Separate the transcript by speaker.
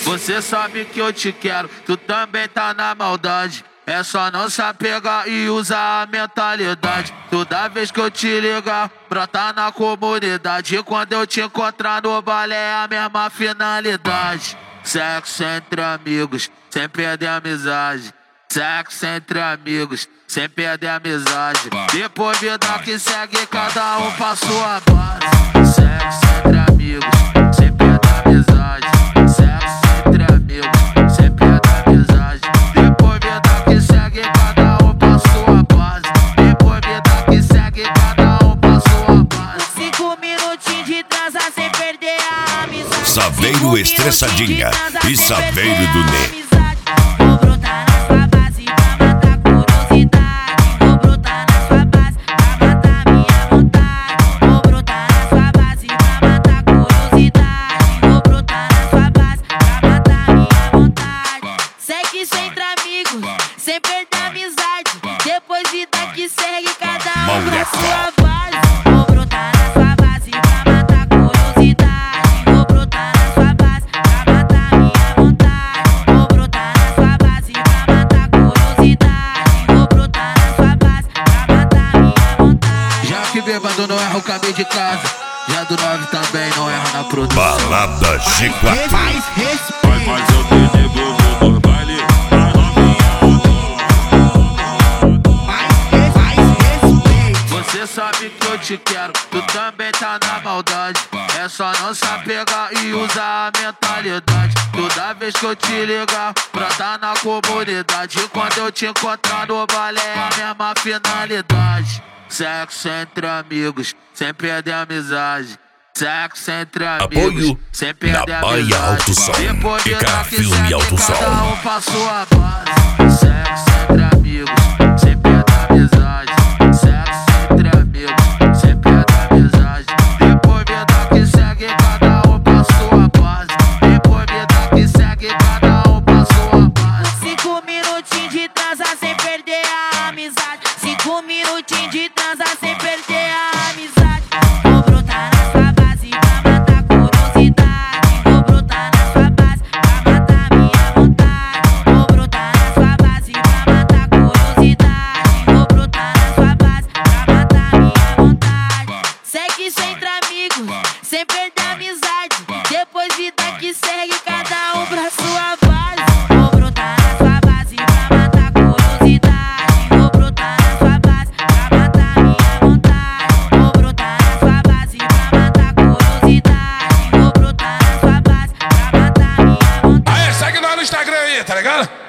Speaker 1: Você sabe que eu te quero, tu também tá na maldade. É só não se apegar e usar a mentalidade. Toda vez que eu te ligar, brota na comunidade. E quando eu te encontrar no baile é a mesma finalidade. Sexo entre amigos, sem perder a amizade. Sexo entre amigos, sem perder a amizade. Depois vida que segue, cada um pra sua base. Sexo entre amigos, sem perder a amizade. Sexo entre amigos, sem perder a amizade. Depois vida que segue, cada um pra sua base. Depois vida que segue, cada um pra sua base.
Speaker 2: 5 minutinhos de transa sem perder a amizade.
Speaker 3: Saveiro Estressadinha e Saveiro do Nê.
Speaker 2: Vou brotar na sua base pra matar curiosidade. Vou brotar na sua base pra matar minha vontade. Vou brotar na sua base pra matar curiosidade. Vou brotar na sua base pra matar minha vontade. Segue entre amigos, sem perder a amizade. Depois vida que segue, cada um pra sua base. Vou brotar na sua base pra matar curiosidade. Vou brotar na sua base pra matar minha vontade. Vou brotar na sua base pra matar curiosidade. Vou brotar na sua base pra matar minha vontade.
Speaker 1: Já que bêbado não erra o caminho de casa, já do 9 também não erra na produção.
Speaker 3: Balada G4.
Speaker 4: Mas eu te devolvo no baile pra novinha.
Speaker 1: Você sabe que eu te quero, tu também tá na maldade. É só não se apegar e usar a mentalidade. Toda vez que eu te ligar, brota na comunidade. E quando eu te encontrar no baile é a mesma finalidade. Sexo entre amigos, sem perder a amizade. Sexo entre amigos,
Speaker 3: Apoio
Speaker 1: sem perder
Speaker 3: na
Speaker 1: a
Speaker 3: Baia
Speaker 1: amizade.
Speaker 3: Alto Som.
Speaker 1: Depois
Speaker 3: Fica
Speaker 1: vida que
Speaker 3: filme
Speaker 1: segue,
Speaker 3: Alto Som.
Speaker 1: cada um pra sua base. Sexo entre amigos, sem perder a amizade. Sexo entre amigos, sem perder a amizade. Depois vida que segue, cada um pra sua base. Depois vida que segue, cada um pra sua base.
Speaker 2: 5 minutinhos de transa sem perder a amizade. 5 minutinhos de transa sem perder a amizade. Vou brotar na sua base pra matar curiosidade. Vou brotar na sua base pra matar minha vontade. Vou brotar na sua base pra matar curiosidade. Vou brotar na sua base pra matar minha vontade. Segue entre amigos, sem perder a amizade. Depois vida que segue, cada um pra sua base. Vou brotar na sua base pra matar curiosidade. Vou brotar na sua base pra matar minha vontade. Vou brotar na sua base pra matar curiosidade. Vou brotar na sua base pra matar minha vontade.
Speaker 4: Aí, segue nós no Instagram aí, tá ligado?